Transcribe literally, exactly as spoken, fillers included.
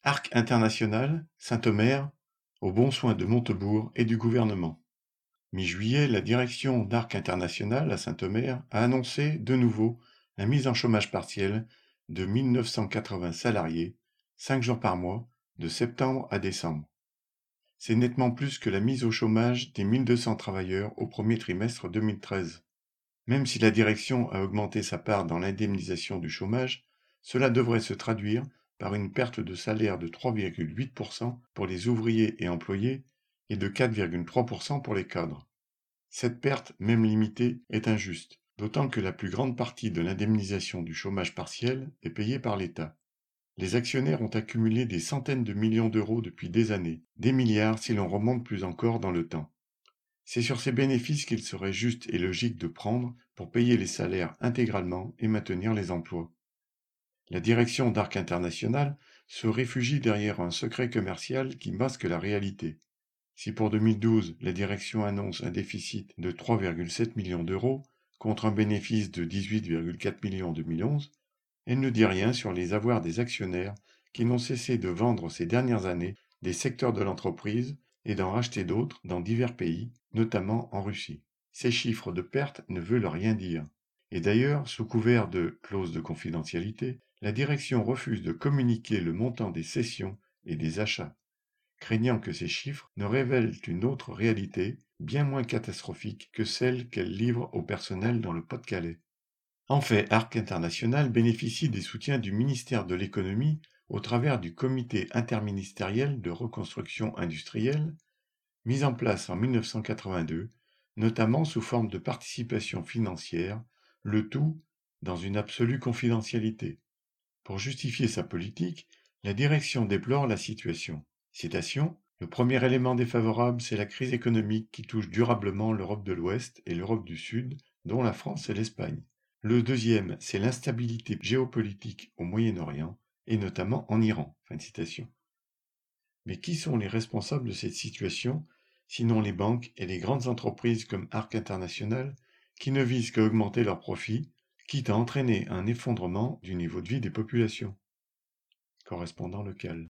Arc International, Saint-Omer, aux bons soins de Montebourg et du gouvernement. Mi-juillet, la direction d'Arc International à Saint-Omer a annoncé de nouveau la mise en chômage partiel de mille neuf cent quatre-vingts salariés, cinq jours par mois, de septembre à décembre. C'est nettement plus que la mise au chômage des mille deux cents travailleurs au premier trimestre deux mille treize. Même si la direction a augmenté sa part dans l'indemnisation du chômage, cela devrait se traduire par une perte de salaire de trois virgule huit pour cent pour les ouvriers et employés et de quatre virgule trois pour cent pour les cadres. Cette perte, même limitée, est injuste, d'autant que la plus grande partie de l'indemnisation du chômage partiel est payée par l'État. Les actionnaires ont accumulé des centaines de millions d'euros depuis des années, des milliards si l'on remonte plus encore dans le temps. C'est sur ces bénéfices qu'il serait juste et logique de prendre pour payer les salaires intégralement et maintenir les emplois. La direction d'Arc International se réfugie derrière un secret commercial qui masque la réalité. Si pour deux mille douze, la direction annonce un déficit de trois virgule sept millions d'euros contre un bénéfice de dix-huit virgule quatre millions en deux mille onze, elle ne dit rien sur les avoirs des actionnaires qui n'ont cessé de vendre ces dernières années des secteurs de l'entreprise et d'en racheter d'autres dans divers pays, notamment en Russie. Ces chiffres de pertes ne veulent rien dire. Et d'ailleurs, sous couvert de clauses de confidentialité, la direction refuse de communiquer le montant des cessions et des achats, craignant que ces chiffres ne révèlent une autre réalité bien moins catastrophique que celle qu'elle livre au personnel dans le Pas-de-Calais. En fait, Arc International bénéficie des soutiens du ministère de l'Économie au travers du Comité interministériel de reconstruction industrielle, mis en place en mille neuf cent quatre-vingt-deux, notamment sous forme de participation financière, le tout dans une absolue confidentialité. Pour justifier sa politique, la direction déplore la situation. Citation: Le premier élément défavorable, c'est la crise économique qui touche durablement l'Europe de l'Ouest et l'Europe du Sud, dont la France et l'Espagne. Le deuxième, c'est l'instabilité géopolitique au Moyen-Orient, et notamment en Iran. Fin de citation. Mais qui sont les responsables de cette situation, sinon les banques et les grandes entreprises comme Arc International, qui ne visent qu'à augmenter leurs profits, quitte à entraîner un effondrement du niveau de vie des populations? Correspondant local.